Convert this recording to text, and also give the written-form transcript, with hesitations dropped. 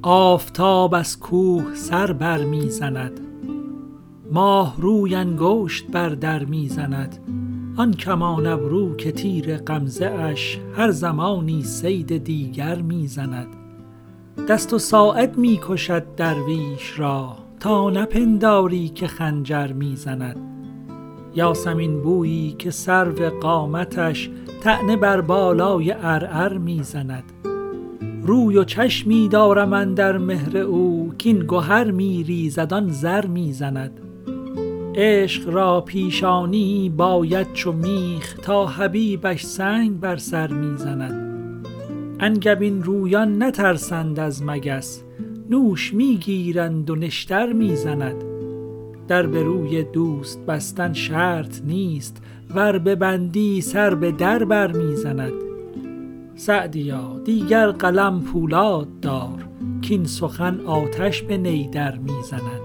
آفتاب از کوه سر بر می زند، ماه روی انگشت بر در می زند. آن کمان ابرو که تیر غمزه اش هر زمانی صید دیگر می زند. دست و ساعد می کشد درویش را، تا نپنداری که خنجر می زند. یاسمین بویی که سرو قامتش طعنه بر بالای عرعر می زند. روی و چشمی دارم اندر مهر او، کین گهر می ریزد آن زر می زند. عشق را پیشانی باید چو میخ، تا حبیبش سنگ بر سر می زند. انگبین رویان نترسند از مگس، نوش می گیرند و نشتر می زند. در به روی دوست بستن شرط نیست، ور ببندی سر به در بر می زند. سعدیا دیگر قلم پولاد دار، کین سخن آتش به نی در می زند.